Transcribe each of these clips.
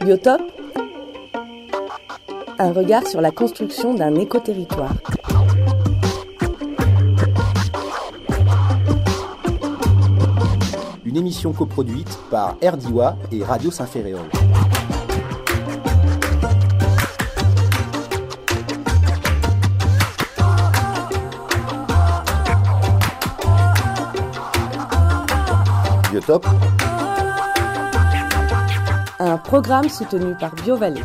Biotope, un regard sur la construction d'un écoterritoire. Une émission coproduite par RDIWA et Radio Saint-Ferréol. Biotope, Un programme soutenu par BioVallée.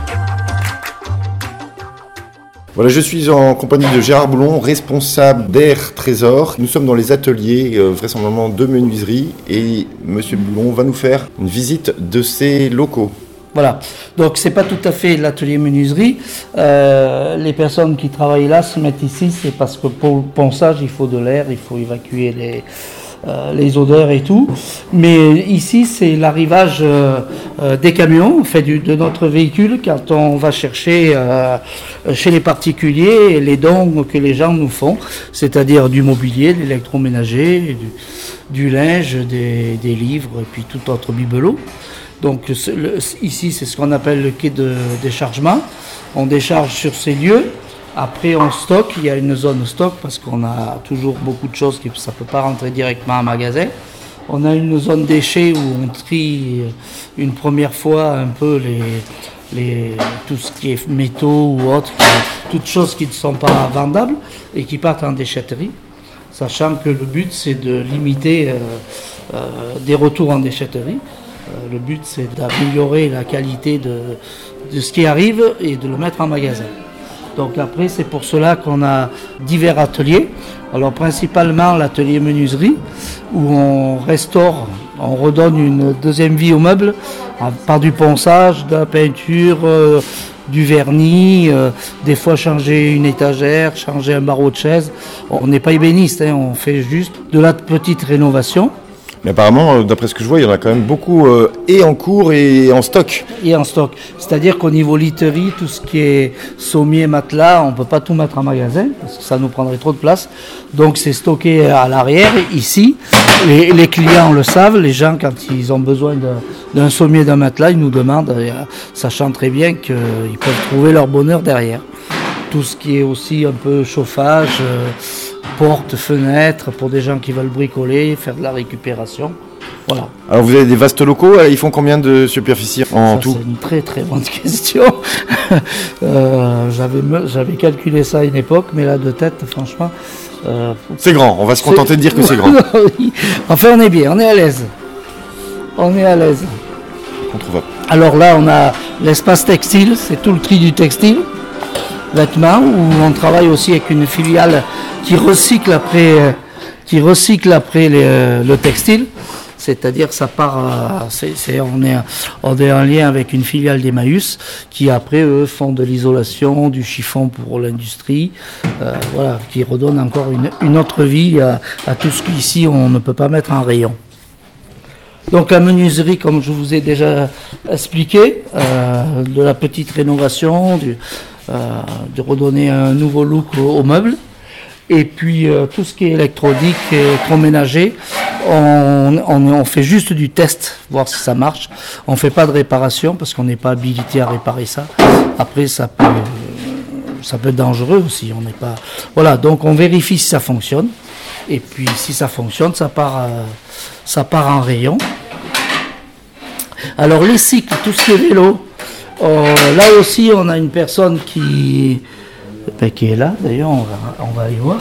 Voilà, je suis en compagnie de Gérard Boulon, responsable d'Air Trésor. Nous sommes dans les ateliers, vraisemblablement de menuiserie, et Monsieur Boulon va nous faire une visite de ces locaux. Voilà, donc c'est pas tout à fait l'atelier menuiserie. Les personnes qui travaillent là se mettent ici, c'est parce que pour le ponçage, il faut de l'air, il faut évacuer les odeurs et tout. Mais ici, c'est l'arrivage des camions, en fait, de notre véhicule, quand on va chercher chez les particuliers les dons que les gens nous font, c'est-à-dire du mobilier, de l'électroménager, du linge, des livres et puis tout autre bibelot. Donc ici, c'est ce qu'on appelle le quai de déchargement. On décharge sur ces lieux. Après, on stocke. Il y a une zone stock parce qu'on a toujours beaucoup de choses ça ne peut pas rentrer directement en magasin. On a une zone déchets où on trie une première fois un peu tout ce qui est métaux ou autres, toutes choses qui ne sont pas vendables et qui partent en déchetterie. Sachant que le but, c'est de limiter des retours en déchetterie. Le but, c'est d'améliorer la qualité de ce qui arrive et de le mettre en magasin. Donc après, c'est pour cela qu'on a divers ateliers. Alors principalement l'atelier menuiserie, où on restaure, on redonne une deuxième vie aux meubles par du ponçage, de la peinture, du vernis, des fois changer une étagère, changer un barreau de chaise. On n'est pas ébéniste, on fait juste de la petite rénovation. Mais apparemment, d'après ce que je vois, il y en a quand même beaucoup et en cours et en stock. Et en stock. C'est-à-dire qu'au niveau literie, tout ce qui est sommier, matelas, on ne peut pas tout mettre en magasin parce que ça nous prendrait trop de place. Donc c'est stocké à l'arrière, ici. Les clients le savent, les gens, quand ils ont besoin d'un sommier, d'un matelas, ils nous demandent, sachant très bien qu'ils peuvent trouver leur bonheur derrière. Tout ce qui est aussi un peu chauffage, portes, fenêtres, pour des gens qui veulent bricoler, faire de la récupération. Voilà. Alors vous avez des vastes locaux, ils font combien de superficie en tout ? C'est une très très bonne question. J'avais calculé ça à une époque, mais là de tête, franchement... c'est grand, on va se contenter de dire que c'est grand. Enfin, on est bien, on est à l'aise. On est à l'aise. Alors là, on a l'espace textile, c'est tout le tri du textile. Vêtements, où on travaille aussi avec une filiale qui recycle après le textile, c'est-à-dire ça part, on est en lien avec une filiale d'Emmaüs qui après eux font de l'isolation, du chiffon pour l'industrie, voilà, qui redonne encore une autre vie à tout ce qu'ici on ne peut pas mettre en rayon. Donc la menuiserie, comme je vous ai déjà expliqué, de la petite rénovation, de redonner un nouveau look aux meubles. Et puis tout ce qui est électronique et électroménager, on fait juste du test, voir si ça marche. On ne fait pas de réparation parce qu'on n'est pas habilité à réparer ça. Après, ça peut être dangereux aussi. On n'est pas. Voilà, donc on vérifie si ça fonctionne. Et puis si ça fonctionne, ça part en rayon. Alors les cycles, tout ce qui est vélo. Là aussi, on a une personne qui est là, d'ailleurs, on va aller voir,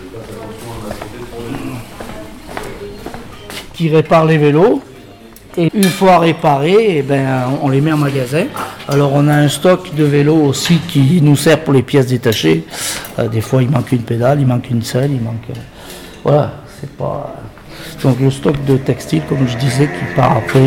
qui répare les vélos. Et une fois réparés, on les met en magasin. Alors, on a un stock de vélos aussi qui nous sert pour les pièces détachées. Des fois, il manque une pédale, il manque une selle, voilà, c'est pas... Donc, le stock de textile, comme je disais, qui part après...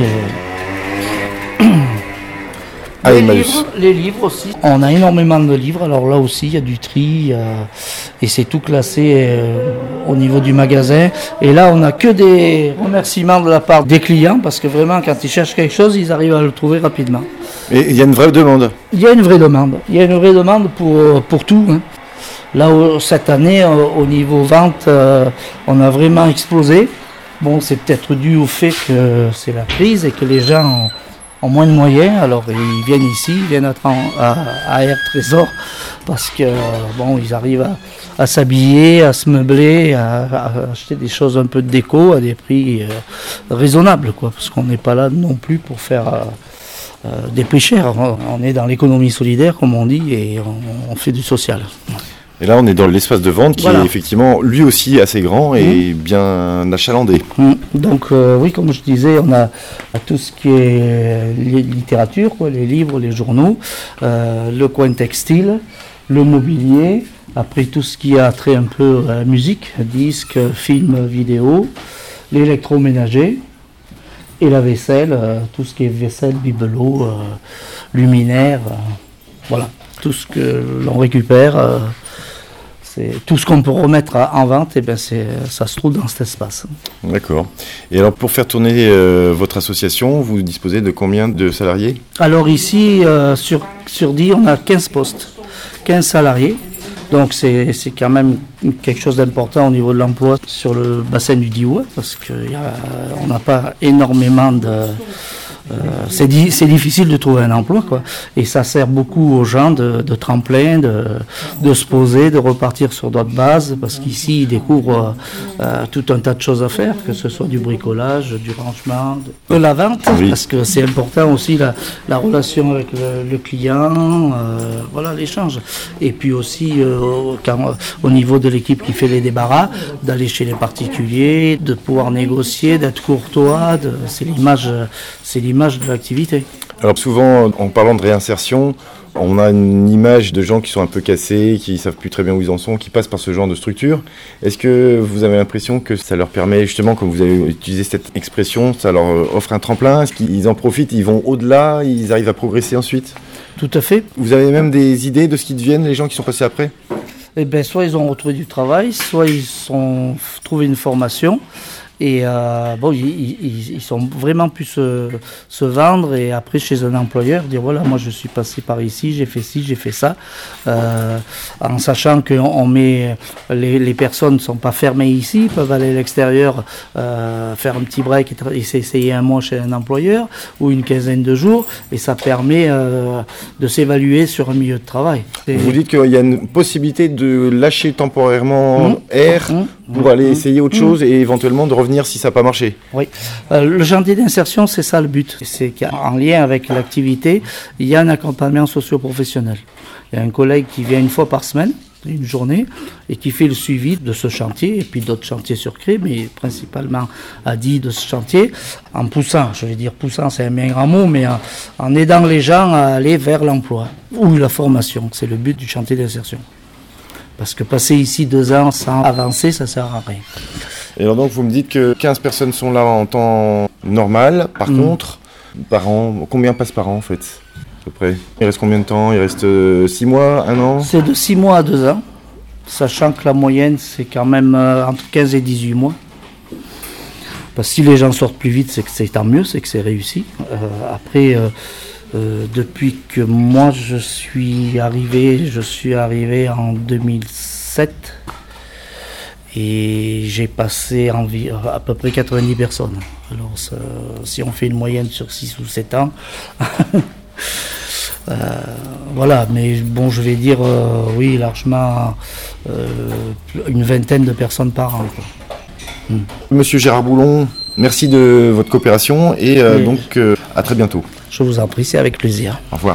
Les livres aussi. On a énormément de livres. Alors là aussi, il y a du tri et c'est tout classé au niveau du magasin. Et là, on n'a que des remerciements de la part des clients parce que vraiment, quand ils cherchent quelque chose, ils arrivent à le trouver rapidement. Et il y a une vraie demande ? Il y a une vraie demande pour tout. Hein. Là, cette année, au niveau vente, on a vraiment explosé. Bon, c'est peut-être dû au fait que c'est la crise et que les gens ont moins de moyens, alors ils viennent ici, ils viennent à Air Trésor parce que bon, ils arrivent à s'habiller, à se meubler, à acheter des choses un peu de déco à des prix raisonnables, quoi, parce qu'on n'est pas là non plus pour faire des prix chers. On est dans l'économie solidaire, comme on dit, et on fait du social. Et là, on est dans l'espace de vente qui est effectivement lui aussi assez grand et bien achalandé. Donc oui, comme je disais, on a tout ce qui est littérature, quoi, les livres, les journaux, le coin textile, le mobilier, après tout ce qui a trait un peu à la musique, disques, films, vidéos, l'électroménager et la vaisselle, tout ce qui est vaisselle, bibelot, luminaire, voilà, tout ce que l'on récupère. C'est tout ce qu'on peut remettre en vente, et ça se trouve dans cet espace. D'accord. Et alors, pour faire tourner votre association, vous disposez de combien de salariés ? Alors ici, sur 10, on a 15 postes, 15 salariés. Donc c'est quand même quelque chose d'important au niveau de l'emploi sur le bassin du Diois, parce qu'on n'a pas énormément de... c'est difficile de trouver un emploi, quoi. Et ça sert beaucoup aux gens de tremplin, de se poser, de repartir sur d'autres bases, parce qu'ici ils découvrent tout un tas de choses à faire, que ce soit du bricolage, du rangement, de la vente, parce que c'est important aussi la relation avec le client, voilà, l'échange. Et puis aussi au niveau de l'équipe qui fait les débarras, d'aller chez les particuliers, de pouvoir négocier, d'être courtois, c'est l'image de l'activité. Alors souvent, en parlant de réinsertion, on a une image de gens qui sont un peu cassés, qui ne savent plus très bien où ils en sont, qui passent par ce genre de structure. Est-ce que vous avez l'impression que ça leur permet, justement, comme vous avez utilisé cette expression, ça leur offre un tremplin ? Est-ce qu'ils en profitent, ils vont au-delà, ils arrivent à progresser ensuite ? Tout à fait. Vous avez même des idées de ce qu'ils deviennent, les gens qui sont passés après ? Eh bien, soit ils ont retrouvé du travail, soit ils ont trouvé une formation. Et ils sont vraiment pu se vendre et après chez un employeur dire voilà, moi je suis passé par ici, j'ai fait ci, j'ai fait ça, en sachant que les personnes ne sont pas fermées ici, peuvent aller à l'extérieur faire un petit break et s'essayer un mois chez un employeur ou une quinzaine de jours, et ça permet de s'évaluer sur un milieu de travail. Vous dites qu'il y a une possibilité de lâcher temporairement pour aller essayer autre chose et éventuellement de revenir si ça n'a pas marché. Oui, le chantier d'insertion, c'est ça le but. C'est qu'en lien avec l'activité, il y a un accompagnement socio-professionnel. Il y a un collègue qui vient une fois par semaine, une journée, et qui fait le suivi de ce chantier, et puis d'autres chantiers sur Cré, mais principalement à 10 de ce chantier, en poussant, je vais dire poussant, c'est un bien grand mot, mais en aidant les gens à aller vers l'emploi ou la formation. C'est le but du chantier d'insertion. Parce que passer ici 2 ans sans avancer, ça ne sert à rien. Et alors donc vous me dites que 15 personnes sont là en temps normal. Par contre, par an, combien passent par an en fait à peu près ? Il reste combien de temps ? Il reste 6 mois, 1 an ? C'est de 6 mois à 2 ans, sachant que la moyenne c'est quand même entre 15 et 18 mois. Parce que si les gens sortent plus vite, c'est que c'est tant mieux, c'est que c'est réussi. Après... depuis que moi je suis arrivé en 2007 et j'ai passé à peu près 90 personnes. Alors si on fait une moyenne sur 6 ou 7 ans, voilà, mais bon, je vais dire oui, largement une vingtaine de personnes par an, quoi. Monsieur Gérard Boulon, merci de votre coopération et donc à très bientôt. Je vous en prie, c'est avec plaisir. Au revoir.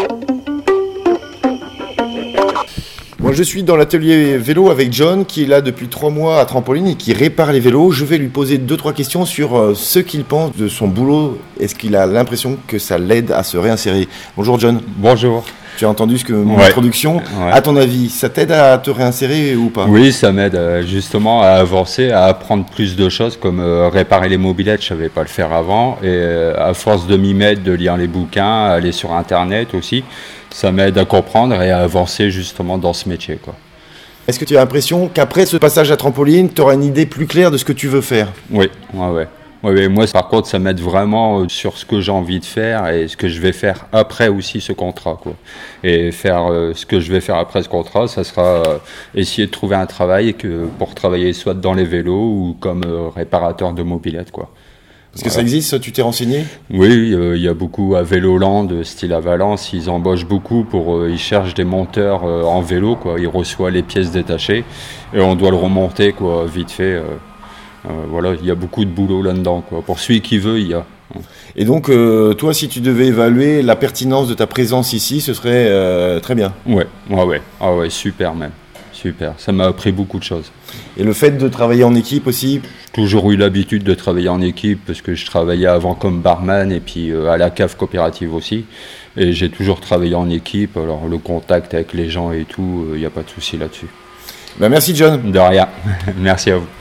Moi, je suis dans l'atelier vélo avec John, qui est là depuis 3 mois à Trampoline et qui répare les vélos. Je vais lui poser 2-3 questions sur ce qu'il pense de son boulot. Est-ce qu'il a l'impression que ça l'aide à se réinsérer ? Bonjour John. Bonjour. Tu as entendu mon introduction. Ouais. À ton avis, ça t'aide à te réinsérer ou pas ? Oui, ça m'aide justement à avancer, à apprendre plus de choses, comme réparer les mobylettes, je ne savais pas le faire avant. Et à force de m'y mettre, de lire les bouquins, aller sur Internet aussi, ça m'aide à comprendre et à avancer justement dans ce métier, quoi. Est-ce que tu as l'impression qu'après ce passage à Trampoline, tu auras une idée plus claire de ce que tu veux faire ? Oui, ouais. Oui, moi, par contre, ça m'aide vraiment sur ce que j'ai envie de faire et ce que je vais faire après aussi ce contrat, quoi. Et faire ce que je vais faire après ce contrat, ça sera essayer de trouver un travail pour travailler soit dans les vélos ou comme réparateur de mobylettes, quoi. Parce que ça existe, tu t'es renseigné ? Oui, il y a beaucoup à Véloland, style à Valence, ils embauchent beaucoup ils cherchent des monteurs en vélo, quoi. Ils reçoivent les pièces détachées et on doit le remonter, quoi, vite fait. Voilà, il y a beaucoup de boulot là-dedans, quoi. Pour celui qui veut, il y a. Et donc, toi, si tu devais évaluer la pertinence de ta présence ici, ce serait très bien. Ouais. Ah ouais, super même. Super, ça m'a appris beaucoup de choses. Et le fait de travailler en équipe aussi ? J'ai toujours eu l'habitude de travailler en équipe parce que je travaillais avant comme barman et puis à la cave coopérative aussi. Et j'ai toujours travaillé en équipe, alors le contact avec les gens et tout, il n'y a pas de souci là-dessus. Ben merci John. De rien, merci à vous.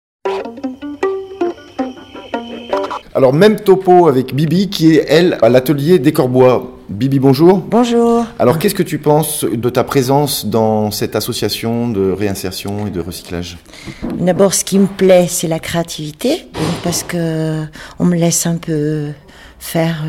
Alors même topo avec Bibi qui est elle à l'atelier des Corbois. Bibi, bonjour. Bonjour. Alors qu'est-ce que tu penses de ta présence dans cette association de réinsertion et de recyclage ? D'abord, ce qui me plaît, c'est la créativité, parce que on me laisse un peu faire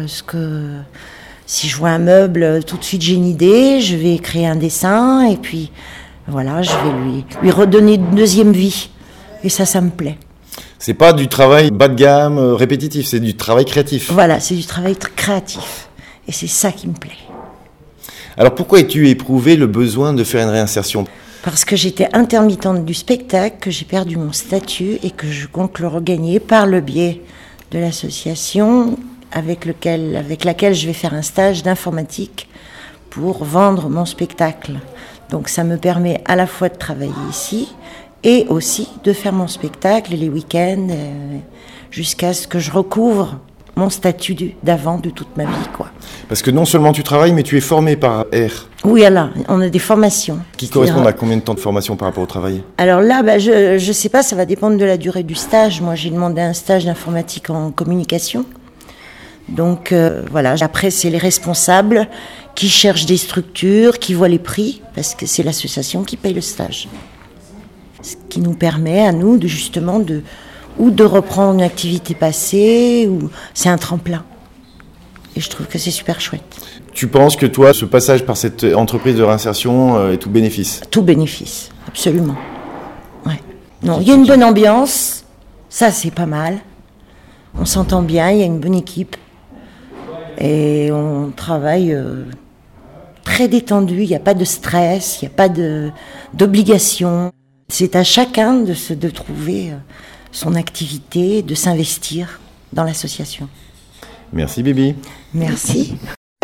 si je vois un meuble, tout de suite j'ai une idée, je vais créer un dessin et puis voilà, je vais lui redonner une deuxième vie. Et ça me plaît. C'est pas du travail bas de gamme, répétitif, c'est du travail créatif. Voilà, c'est du travail créatif. Et c'est ça qui me plaît. Alors pourquoi as-tu éprouvé le besoin de faire une réinsertion ? Parce que j'étais intermittente du spectacle, que j'ai perdu mon statut et que je compte le regagner par le biais de l'association avec laquelle je vais faire un stage d'informatique pour vendre mon spectacle. Donc ça me permet à la fois de travailler ici et aussi de faire mon spectacle les week-ends jusqu'à ce que je recouvre mon statut d'avant de toute ma vie, quoi. Parce que non seulement tu travailles, mais tu es formé par R. Oui, alors, on a des formations. Qui correspondent à combien de temps de formation par rapport au travail ? Alors là, je sais pas, ça va dépendre de la durée du stage. Moi, j'ai demandé un stage d'informatique en communication. Donc, voilà. Après, c'est les responsables qui cherchent des structures, qui voient les prix, parce que c'est l'association qui paye le stage. Ce qui nous permet, à nous, de reprendre une activité passée, ou c'est un tremplin. Et je trouve que c'est super chouette. Tu penses que toi, ce passage par cette entreprise de réinsertion est tout bénéfice ? Tout bénéfice, absolument. Ouais. Non, il y a une bonne ambiance, ça c'est pas mal. On s'entend bien, il y a une bonne équipe. Et on travaille très détendu, il n'y a pas de stress, il n'y a pas d'obligation. C'est à chacun de trouver son activité, de s'investir dans l'association. Merci Bibi. Merci.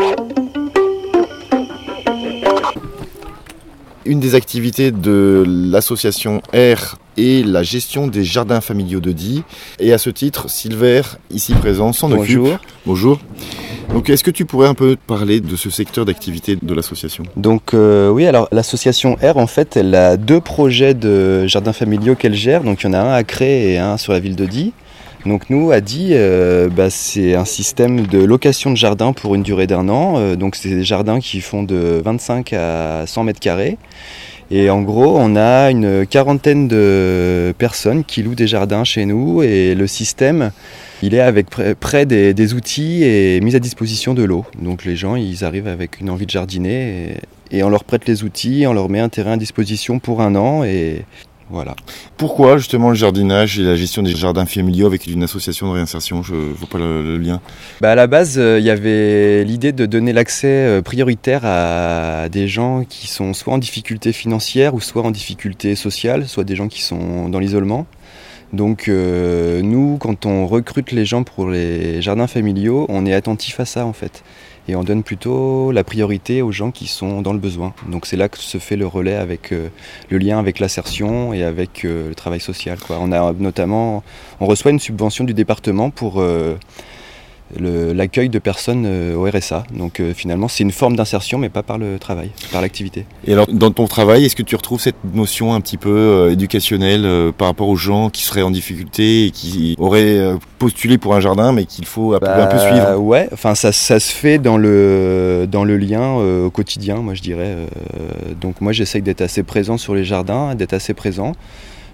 Une des activités de l'association R est la gestion des jardins familiaux de Die. Et à ce titre, Silver, ici présent, s'en occupe. Bonjour. Bonjour. Donc est-ce que tu pourrais un peu parler de ce secteur d'activité de l'association ? Donc oui, alors l'association R, en fait, elle a 2 projets de jardins familiaux qu'elle gère. Donc il y en a un à Cré et un sur la ville de Die. Donc nous, à Die, c'est un système de location de jardin pour une durée d'1 an. Donc c'est des jardins qui font de 25 à 100 mètres carrés. Et en gros, on a une 40aine de personnes qui louent des jardins chez nous. Et le système, il est avec près des outils et mise à disposition de l'eau. Donc les gens, ils arrivent avec une envie de jardiner et on leur prête les outils, on leur met un terrain à disposition pour 1 an et voilà. Pourquoi justement le jardinage et la gestion des jardins familiaux avec une association de réinsertion ? Je ne vois pas le lien. À la base, il y avait l'idée de donner l'accès prioritaire à des gens qui sont soit en difficulté financière ou soit en difficulté sociale, soit des gens qui sont dans l'isolement. Donc nous, quand on recrute les gens pour les jardins familiaux, on est attentif à ça en fait. Et on donne plutôt la priorité aux gens qui sont dans le besoin. Donc c'est là que se fait le relais avec le lien avec l'insertion et avec le travail social, quoi. On reçoit une subvention du département pour l'accueil de personnes au RSA. Donc finalement, c'est une forme d'insertion, mais pas par le travail, par l'activité. Et alors, dans ton travail, est-ce que tu retrouves cette notion un petit peu éducationnelle par rapport aux gens qui seraient en difficulté et qui auraient postulé pour un jardin, mais qu'il faut un peu suivre ? Ouais, enfin ça se fait dans le lien au quotidien, moi je dirais. Donc moi j'essaye d'être assez présent sur les jardins, d'être assez présent.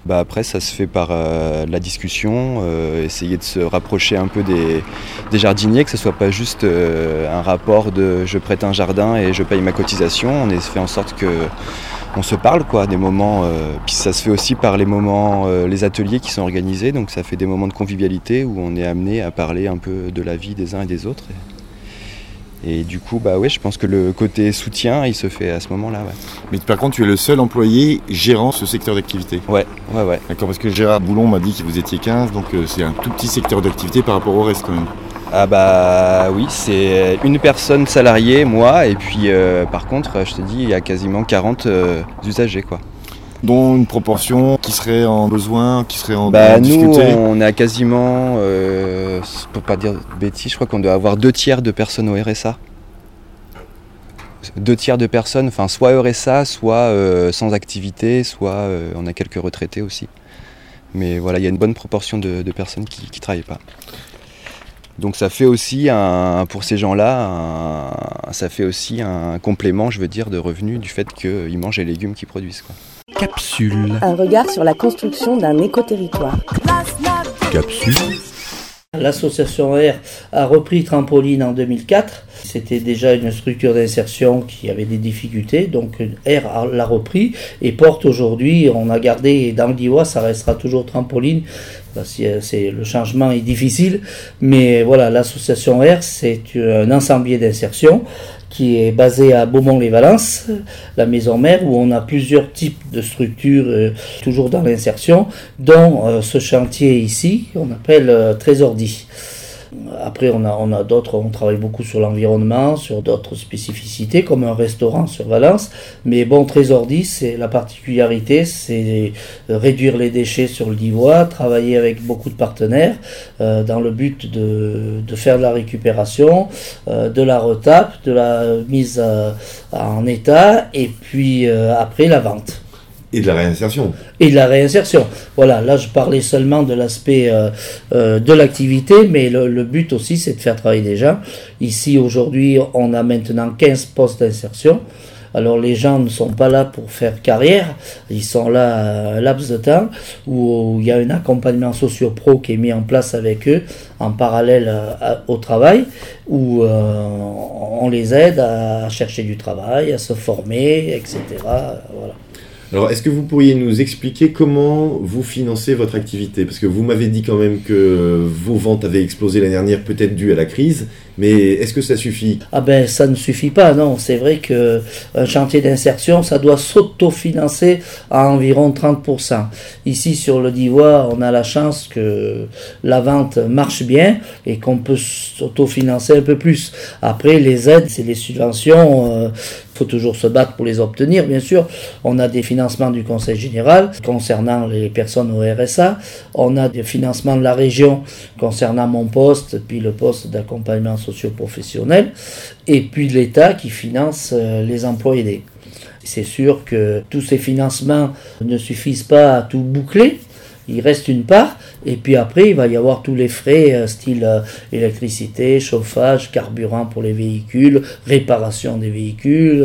Après, ça se fait par la discussion, essayer de se rapprocher un peu des jardiniers, que ce ne soit pas juste un rapport de je prête un jardin et je paye ma cotisation. On a fait en sorte qu'on se parle, des moments. Puis ça se fait aussi par les moments, les ateliers qui sont organisés, donc ça fait des moments de convivialité où on est amené à parler un peu de la vie des uns et des autres. Et du coup, je pense que le côté soutien, il se fait à ce moment-là. Ouais. Mais par contre, tu es le seul employé gérant ce secteur d'activité. Ouais. D'accord, parce que Gérard Boulon m'a dit que vous étiez 15, donc c'est un tout petit secteur d'activité par rapport au reste quand même. Oui, c'est une personne salariée, moi, et puis par contre, je te dis, il y a quasiment 40 usagers, Dont une proportion qui serait en besoin, qui serait en difficulté. Nous, on a quasiment, pour pas dire de bêtises, je crois qu'on doit avoir 2/3 de personnes au RSA. 2/3 de personnes, soit RSA, soit sans activité, soit on a quelques retraités aussi. Mais voilà, il y a une bonne proportion de personnes qui ne travaillent pas. Donc ça fait aussi, pour ces gens-là, ça fait aussi un complément, je veux dire, de revenus du fait qu'ils mangent les légumes qu'ils produisent. Capsule. Un regard sur la construction d'un éco-territoire. Capsule. L'association R a repris Trampoline en 2004. C'était déjà une structure d'insertion qui avait des difficultés, donc R l'a repris et porte aujourd'hui, on a gardé dans le Diois, ça restera toujours Trampoline. Le changement est difficile, mais voilà, l'association R, c'est un ensemblier d'insertion qui est basé à Beaumont-les-Valences, la maison mère, où on a plusieurs types de structures, toujours dans l'insertion, dont ce chantier ici, qu'on appelle Trésordi. Après, on a d'autres, on travaille beaucoup sur l'environnement, sur d'autres spécificités, comme un restaurant sur Valence. Mais bon, Trésordi, c'est la particularité, c'est réduire les déchets sur le Divois, travailler avec beaucoup de partenaires, dans le but de faire de la récupération, de la retape, de la mise en état, et puis après la vente. Et de la réinsertion. Et de la réinsertion. Voilà, là je parlais seulement de l'aspect de l'activité, mais le but aussi c'est de faire travailler des gens. Ici aujourd'hui on a maintenant 15 postes d'insertion. Alors les gens ne sont pas là pour faire carrière, ils sont là à un laps de temps où il y a un accompagnement socio-pro qui est mis en place avec eux en parallèle au travail, où on les aide à chercher du travail, à se former, etc. Voilà. Alors, est-ce que vous pourriez nous expliquer comment vous financez votre activité ? Parce que vous m'avez dit quand même que vos ventes avaient explosé l'année dernière, peut-être dû à la crise, mais est-ce que ça suffit ? Ça ne suffit pas, non. C'est vrai qu'un chantier d'insertion, ça doit s'autofinancer à environ 30%. Ici, sur le Divois, on a la chance que la vente marche bien et qu'on peut s'autofinancer un peu plus. Après, les aides, c'est les subventions. Il faut toujours se battre pour les obtenir, bien sûr. On a des financements du Conseil général concernant les personnes au RSA. On a des financements de la région concernant mon poste, puis le poste d'accompagnement socio-professionnel, et puis l'État qui finance les emplois aidés. C'est sûr que tous ces financements ne suffisent pas à tout boucler. Il reste une part, et puis après, il va y avoir tous les frais, style électricité, chauffage, carburant pour les véhicules, réparation des véhicules,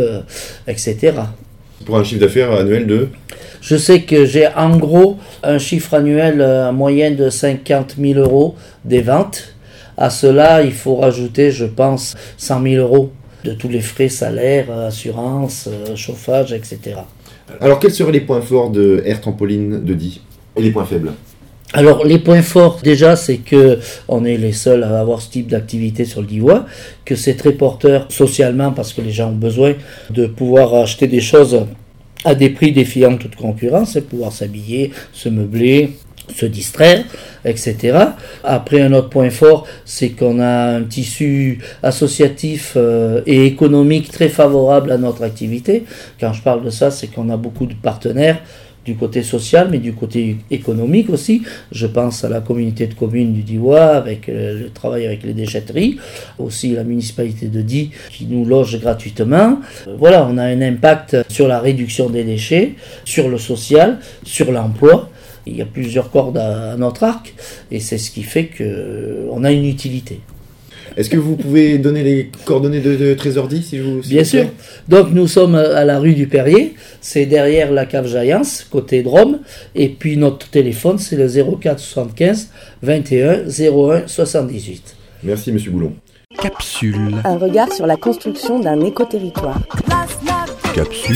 etc. Pour un chiffre d'affaires annuel de ? Je sais que j'ai en gros un chiffre annuel moyen de 50 000 euros des ventes. À cela, il faut rajouter, je pense, 100 000 euros de tous les frais, salaires, assurance, chauffage, etc. Alors, quels seraient les points forts de Air Trampoline de Die ? Et les points faibles ? Alors les points forts déjà c'est que on est les seuls à avoir ce type d'activité sur le Divois, que c'est très porteur socialement parce que les gens ont besoin de pouvoir acheter des choses à des prix défiant toute concurrence et pouvoir s'habiller, se meubler, se distraire, etc. Après un autre point fort c'est qu'on a un tissu associatif et économique très favorable à notre activité. Quand je parle de ça c'est qu'on a beaucoup de partenaires du côté social, mais du côté économique aussi. Je pense à la communauté de communes du Divois, avec le travail avec les déchetteries, aussi la municipalité de Die qui nous loge gratuitement. Voilà, on a un impact sur la réduction des déchets, sur le social, sur l'emploi. Il y a plusieurs cordes à notre arc, et c'est ce qui fait qu'on a une utilité. Est-ce que vous pouvez donner les coordonnées de Trésordi si vous Bien sûr. Donc nous sommes à la rue du Perrier, c'est derrière la cave Jaillance, côté Drôme, et puis notre téléphone c'est le 04 75 21 01 78. Merci Monsieur Boulon. Capsule. Un regard sur la construction d'un écoterritoire. Capsule.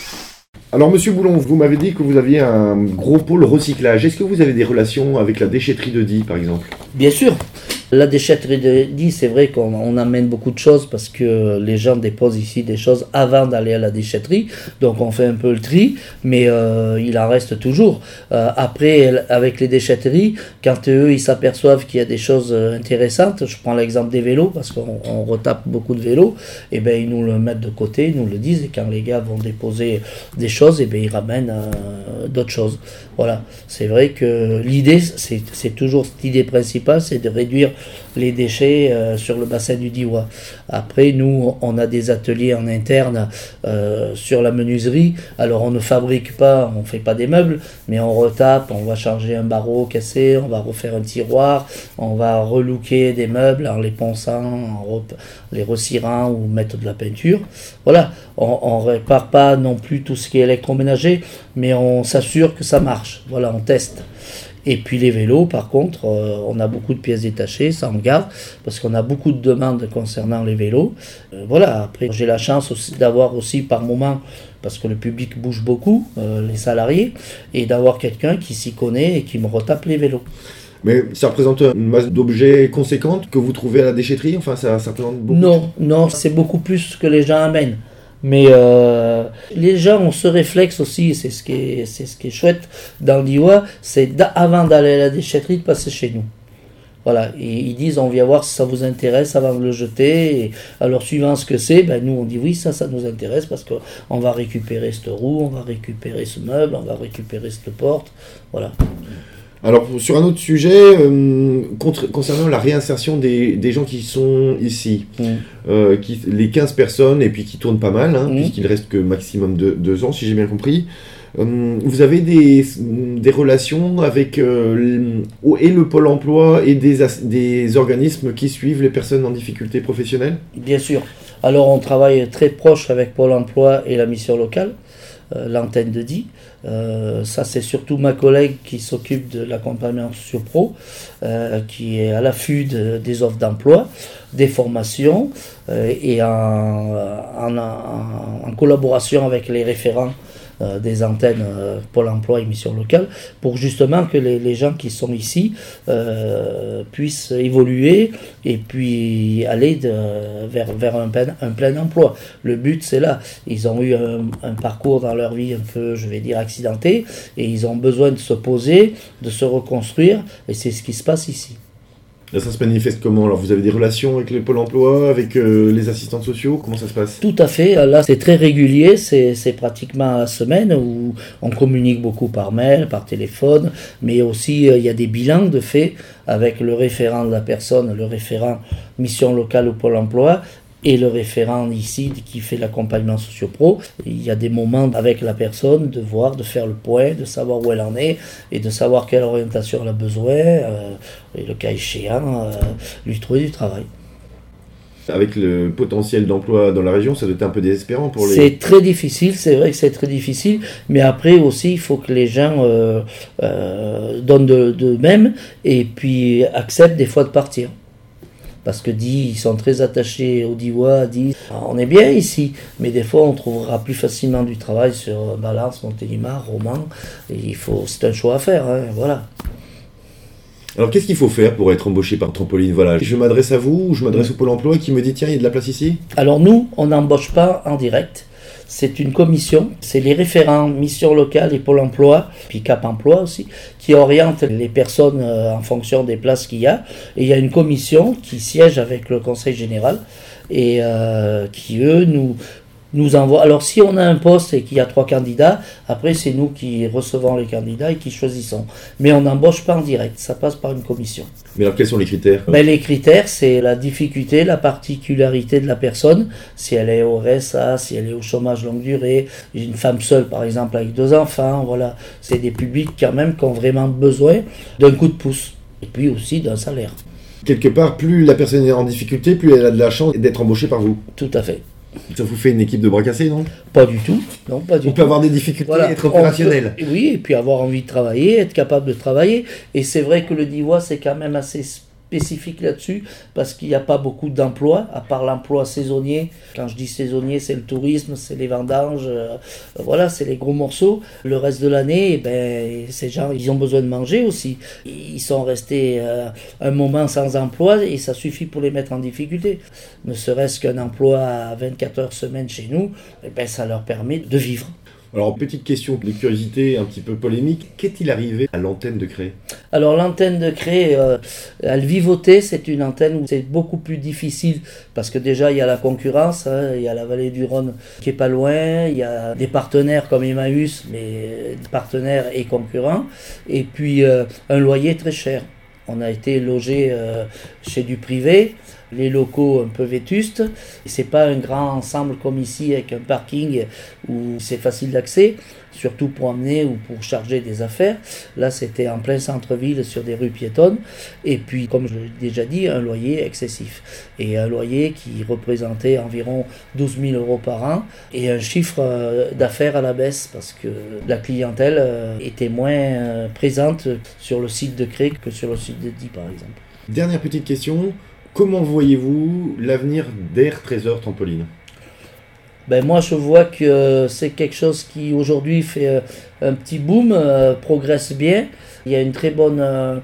Alors Monsieur Boulon, vous m'avez dit que vous aviez un gros pôle recyclage. Est-ce que vous avez des relations avec la déchetterie de Die par exemple ? Bien sûr. La déchetterie de Die, c'est vrai qu'on amène beaucoup de choses parce que les gens déposent ici des choses avant d'aller à la déchetterie. Donc on fait un peu le tri, mais il en reste toujours. Après, avec les déchetteries, quand eux, ils s'aperçoivent qu'il y a des choses intéressantes, je prends l'exemple des vélos parce qu'on retape beaucoup de vélos, et ben ils nous le mettent de côté, ils nous le disent, et quand les gars vont déposer des choses, et ben ils ramènent d'autres choses. Voilà, c'est vrai que l'idée, c'est toujours cette idée principale, c'est de réduire les déchets sur le bassin du Diois. Après, nous, on a des ateliers en interne sur la menuiserie. Alors, on ne fabrique pas, on ne fait pas des meubles, mais on retape, on va changer un barreau cassé, on va refaire un tiroir, on va relooker des meubles en les ponçant, en les recirant ou mettre de la peinture. Voilà, on ne répare pas non plus tout ce qui est électroménager, mais on s'assure que ça marche. Voilà, on teste. Et puis les vélos, par contre, on a beaucoup de pièces détachées, ça on garde, parce qu'on a beaucoup de demandes concernant les vélos. Voilà, après j'ai la chance aussi d'avoir aussi par moment, parce que le public bouge beaucoup, les salariés, et d'avoir quelqu'un qui s'y connaît et qui me retape les vélos. Mais ça représente une masse d'objets conséquente que vous trouvez à la déchetterie ? Enfin, ça représente beaucoup ? Non, c'est beaucoup plus que les gens amènent. Mais les gens ont ce réflexe aussi, c'est ce qui est chouette dans l'Iowa, c'est avant d'aller à la déchetterie de passer chez nous. Voilà, et ils disent on vient voir si ça vous intéresse avant de le jeter. Et alors suivant ce que c'est, ben nous on dit oui ça nous intéresse parce qu'on va récupérer cette roue, on va récupérer ce meuble, on va récupérer cette porte, voilà. Alors, sur un autre sujet, concernant la réinsertion des gens qui sont ici, les 15 personnes, et puis qui tournent pas mal, puisqu'il reste que maximum 2 ans, si j'ai bien compris, vous avez des relations avec et le Pôle emploi et des organismes qui suivent les personnes en difficulté professionnelle ? Bien sûr. Alors, on travaille très proche avec Pôle emploi et la mission locale. L'antenne de Die. Ça, c'est surtout ma collègue qui s'occupe de l'accompagnement socio-pro, qui est à l'affût des offres d'emploi, des formations, et en collaboration avec les référents des antennes Pôle emploi et mission locale, pour justement que les gens qui sont ici puissent évoluer et puis aller vers un plein emploi. Le but, c'est là. Ils ont eu un parcours dans leur vie un peu, je vais dire, accidenté, et ils ont besoin de se poser, de se reconstruire, et c'est ce qui se passe ici. Là, ça se manifeste comment ? Alors, vous avez des relations avec le Pôle emploi, avec les assistants sociaux ? Comment ça se passe ? Tout à fait. Là, c'est très régulier. C'est pratiquement à la semaine où on communique beaucoup par mail, par téléphone. Mais aussi, il y a des bilans de fait avec le référent de la personne, le référent mission locale au Pôle emploi, et le référent ici qui fait l'accompagnement socio-pro. Il y a des moments avec la personne de voir, de faire le point, de savoir où elle en est et de savoir quelle orientation elle a besoin et le cas échéant, lui trouver du travail. Avec le potentiel d'emploi dans la région, ça doit être un peu désespérant pour les... C'est très difficile, c'est vrai que c'est très difficile, mais après aussi, il faut que les gens donnent d'eux-mêmes et puis acceptent des fois de partir. Parce que ils sont très attachés au Diois, on est bien ici, mais des fois on trouvera plus facilement du travail sur Valence, Montélimar, Romans, et c'est un choix à faire, voilà. Alors qu'est-ce qu'il faut faire pour être embauché par Trampoline ? Voilà, je m'adresse à vous, ou je m'adresse au Pôle emploi qui me dit tiens, il y a de la place ici ? Alors nous, on n'embauche pas en direct. C'est une commission, c'est les référents mission locale et Pôle emploi, puis Cap emploi aussi, qui orientent les personnes en fonction des places qu'il y a. Et il y a une commission qui siège avec le conseil général et qui, eux, nous envoie. Alors si on a un poste et qu'il y a 3 candidats, après c'est nous qui recevons les candidats et qui choisissons. Mais on n'embauche pas en direct, ça passe par une commission. Mais alors quels sont les critères ? Les critères, c'est la difficulté, la particularité de la personne, si elle est au RSA, si elle est au chômage longue durée, une femme seule par exemple avec 2 enfants, voilà. C'est des publics quand même qui ont vraiment besoin d'un coup de pouce et puis aussi d'un salaire. quelque part, plus la personne est en difficulté, plus elle a de la chance d'être embauchée par vous. Tout à fait. Ça vous fait une équipe de bras cassés, non? Pas du tout. Non, pas du On tout. peut avoir des difficultés et être opérationnel. Oui, et puis avoir envie de travailler, être capable de travailler. Et c'est vrai que le Divois, c'est quand même assez spécifique là-dessus, parce qu'il n'y a pas beaucoup d'emplois, à part l'emploi saisonnier. Quand je dis saisonnier, c'est le tourisme, c'est les vendanges, voilà, c'est les gros morceaux. Le reste de l'année, ces gens, ils ont besoin de manger aussi. Ils sont restés un moment sans emploi et ça suffit pour les mettre en difficulté. Ne serait-ce qu'un emploi à 24 heures semaine chez nous, ça leur permet de vivre. Alors, petite question de curiosité un petit peu polémique. Qu'est-il arrivé à l'antenne de Cré? Alors, l'antenne de Cré, elle vivotait, c'est une antenne où c'est beaucoup plus difficile parce que déjà, il y a la concurrence, hein, il y a la vallée du Rhône qui est pas loin, il y a des partenaires comme Emmaüs, mais des partenaires et concurrents, et puis un loyer très cher. On a été logé chez du privé, les locaux un peu vétustes. C'est pas un grand ensemble comme ici avec un parking où c'est facile d'accès, surtout pour emmener ou pour charger des affaires. Là, c'était en plein centre-ville sur des rues piétonnes. Et puis, comme je l'ai déjà dit, un loyer excessif. Et un loyer qui représentait environ 12 000 euros par an et un chiffre d'affaires à la baisse parce que la clientèle était moins présente sur le site de Cré que sur le site de Die, par exemple. Dernière petite question. Comment voyez-vous l'avenir d'Air Trésor Trampoline? Moi, je vois que c'est quelque chose qui aujourd'hui fait un petit boom, progresse bien. Il y a une très bonne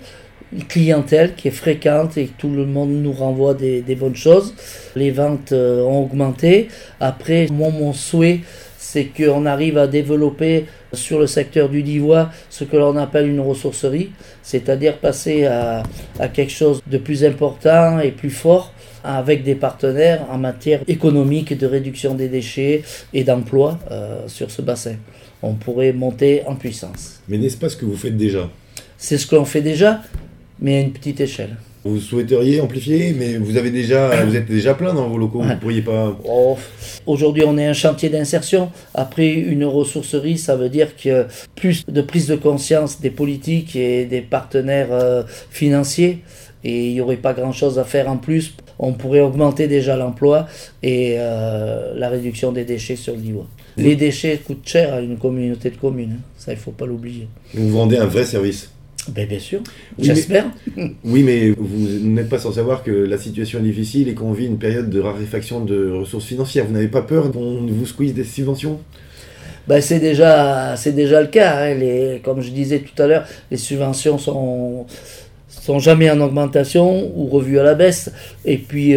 clientèle qui est fréquente et tout le monde nous renvoie des bonnes choses. Les ventes ont augmenté. Après, moi, mon souhait, c'est qu'on arrive à développer sur le secteur du Divois ce que l'on appelle une ressourcerie, c'est-à-dire passer à quelque chose de plus important et plus fort avec des partenaires en matière économique, de réduction des déchets et d'emploi sur ce bassin. On pourrait monter en puissance. Mais n'est-ce pas ce que vous faites déjà? C'est ce que l'on fait déjà, mais à une petite échelle. Vous souhaiteriez amplifier, mais vous êtes déjà plein dans vos locaux, Ouais. Vous pourriez pas... Aujourd'hui, on est un chantier d'insertion. Après, une ressourcerie, ça veut dire que plus de prise de conscience des politiques et des partenaires financiers. Et il n'y aurait pas grand-chose à faire en plus. On pourrait augmenter déjà l'emploi et la réduction des déchets sur le Divois. Les déchets coûtent cher à une communauté de communes. Ça, il ne faut pas l'oublier. Vous vendez un vrai service. Bien sûr, Oui, j'espère. Oui, mais vous n'êtes pas sans savoir que la situation est difficile et qu'on vit une période de raréfaction de ressources financières. Vous n'avez pas peur qu'on vous squeeze des subventions? C'est déjà le cas. Hein. Comme je disais tout à l'heure, les subventions sont jamais en augmentation ou revues à la baisse. Et puis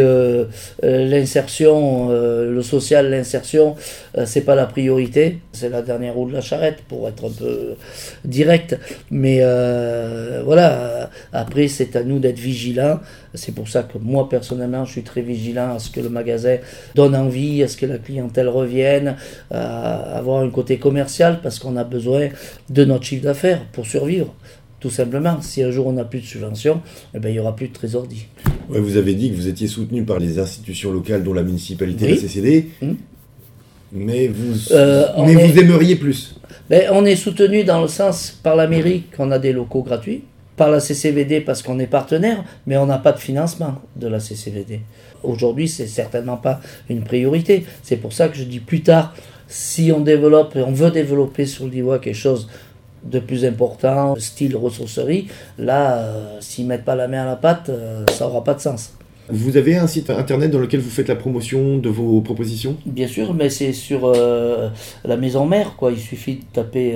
l'insertion, le social, l'insertion, c'est pas la priorité. C'est la dernière roue de la charrette pour être un peu direct. Mais voilà, après c'est à nous d'être vigilants. C'est pour ça que moi personnellement je suis très vigilant à ce que le magasin donne envie, à ce que la clientèle revienne, à avoir un côté commercial parce qu'on a besoin de notre chiffre d'affaires pour survivre. Tout simplement, si un jour on n'a plus de subvention, il n'y aura plus de trésorerie. Ouais, vous avez dit que vous étiez soutenu par les institutions locales, dont la municipalité Oui. de la CCD, Mmh. mais vous vous aimeriez plus. On est soutenu dans le sens par la mairie qu'on a des locaux gratuits, par la CCVD parce qu'on est partenaire, mais on n'a pas de financement de la CCVD. Aujourd'hui, c'est certainement pas une priorité. C'est pour ça que je dis plus tard, si on développe, et on veut développer sur le Divois quelque chose de plus important, style ressourcerie, là, s'ils ne mettent pas la main à la pâte, ça n'aura pas de sens. Vous avez un site internet dans lequel vous faites la promotion de vos propositions? Bien sûr, mais c'est sur la maison mère, quoi. Il suffit de taper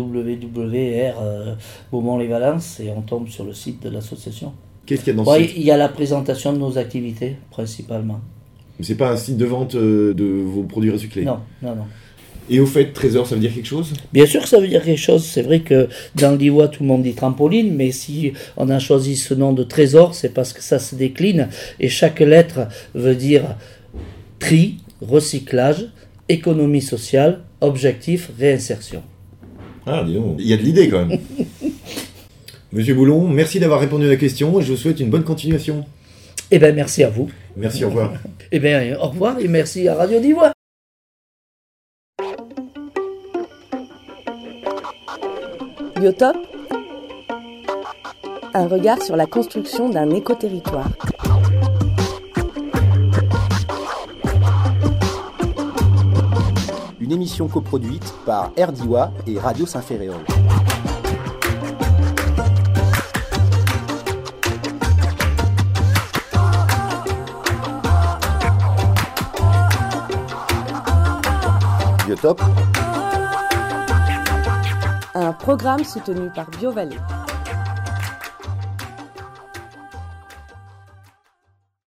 www.r Beaumont-les-Valences et on tombe sur le site de l'association. Qu'est-ce qu'il y a dans ce site? Il y a la présentation de nos activités, principalement. C'est pas un site de vente de vos produits recyclés? Non. Et au fait, Trésor, ça veut dire quelque chose? Bien sûr que ça veut dire quelque chose. C'est vrai que dans le Divois, tout le monde dit trampoline, mais si on a choisi ce nom de Trésor, c'est parce que ça se décline et chaque lettre veut dire tri, recyclage, économie sociale, objectif, réinsertion. Ah, dis donc, il y a de l'idée quand même. Monsieur Boulon, merci d'avoir répondu à la question et je vous souhaite une bonne continuation. Merci à vous. Merci, au revoir. Au revoir et merci à Radio Divois. Biotop, Un regard sur la construction d'un éco-territoire. Une émission coproduite par RDIWA et Radio Saint-Ferréol. Biotope. Un programme soutenu par BioVallée.